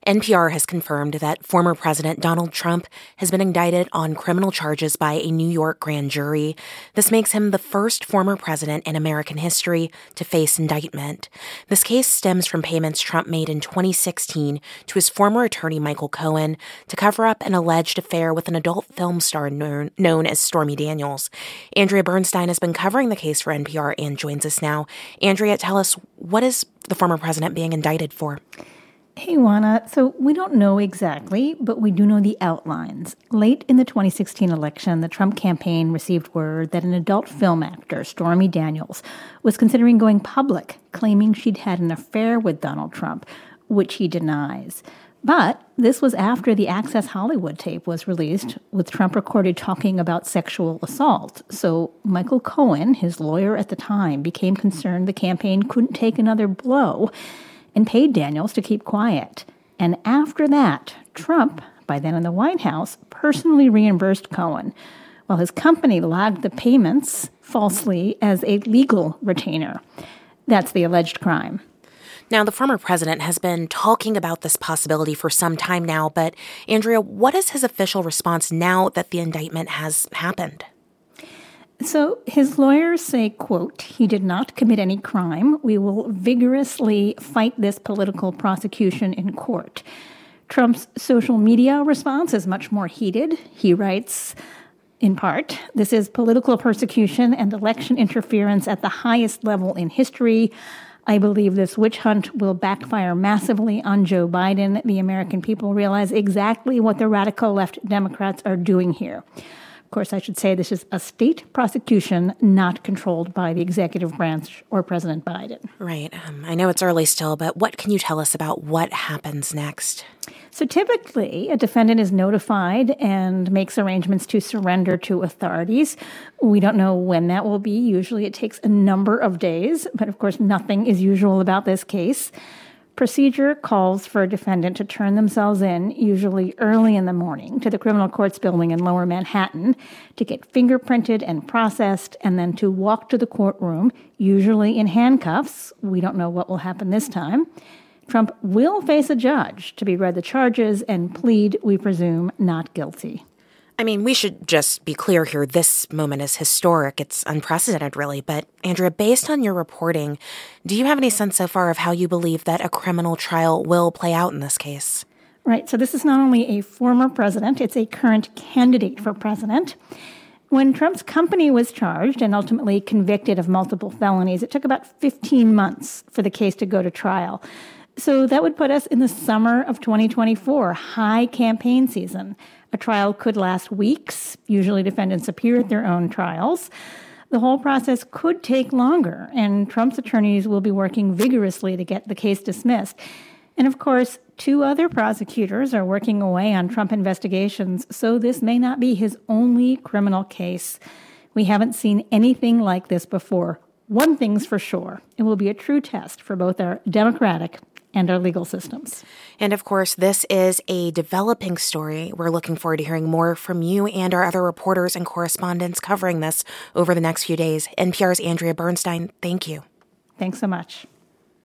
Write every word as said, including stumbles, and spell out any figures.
N P R has confirmed that former President Donald Trump has been indicted on criminal charges by a New York grand jury. This makes him the first former president in American history to face indictment. This case stems from payments Trump made in twenty sixteen to his former attorney Michael Cohen to cover up an alleged affair with an adult film star known, known as Stormy Daniels. Andrea Bernstein has been covering the case for N P R and joins us now. Andrea, tell us, what is the former president being indicted for? Hey, Juana. So we don't know exactly, but we do know the outlines. Late in the twenty sixteen election, the Trump campaign received word that an adult film actor, Stormy Daniels, was considering going public, claiming she'd had an affair with Donald Trump, which he denies. But this was after the Access Hollywood tape was released, with Trump recorded talking about sexual assault. So Michael Cohen, his lawyer at the time, became concerned the campaign couldn't take another blow and paid Daniels to keep quiet. And after that, Trump, by then in the White House, personally reimbursed Cohen, while his company logged the payments falsely as a legal retainer. That's the alleged crime. Now, the former president has been talking about this possibility for some time now, but Andrea, what is his official response now that the indictment has happened? So his lawyers say, quote, "He did not commit any crime. We will vigorously fight this political prosecution in court." Trump's social media response is much more heated. He writes, in part, "This is political persecution and election interference at the highest level in history. I believe this witch hunt will backfire massively on Joe Biden. The American people realize exactly what the radical left Democrats are doing here." Of course, I should say this is a state prosecution not controlled by the executive branch or President Biden. Right. Um, I know it's early still, but what can you tell us about what happens next? So typically, a defendant is notified and makes arrangements to surrender to authorities. We don't know when that will be. Usually it takes a number of days, but of course nothing is usual about this case. Procedure calls for a defendant to turn themselves in, usually early in the morning, to the criminal courts building in Lower Manhattan to get fingerprinted and processed, and then to walk to the courtroom, usually in handcuffs. We don't know what will happen this time. Trump will face a judge to be read the charges and plead, we presume, not guilty. I mean, we should just be clear here. This moment is historic. It's unprecedented, really. But, Andrea, based on your reporting, do you have any sense so far of how you believe that a criminal trial will play out in this case? Right. So this is not only a former president, it's a current candidate for president. When Trump's company was charged and ultimately convicted of multiple felonies, it took about fifteen months for the case to go to trial. So that would put us in the summer of twenty twenty-four, high campaign season. A trial could last weeks. Usually defendants appear at their own trials. The whole process could take longer, and Trump's attorneys will be working vigorously to get the case dismissed. And of course, two other prosecutors are working away on Trump investigations, so this may not be his only criminal case. We haven't seen anything like this before. One thing's for sure, it will be a true test for both our democratic and our legal systems. And of course, this is a developing story. We're looking forward to hearing more from you and our other reporters and correspondents covering this over the next few days. N P R's Andrea Bernstein, thank you. Thanks so much.